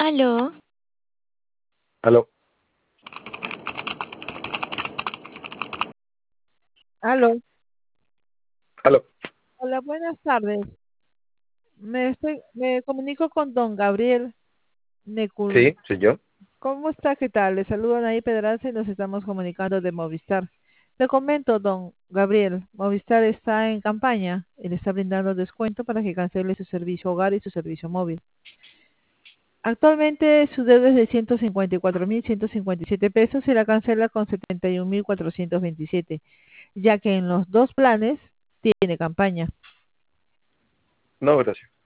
Aló, Aló, Aló, aló. hola, buenas tardes. Me comunico con don Gabriel Necul. Sí, soy yo. ¿Cómo está? ¿Qué tal? Le saludan ahí Pedraza y nos estamos comunicando de Movistar. Le comento, don Gabriel, Movistar está en campaña y le está brindando descuento para que cancele su servicio hogar y su servicio móvil. Actualmente su deuda es de 154.157 pesos y la cancela con 71.427, ya que en los dos planes tiene campaña. No, gracias.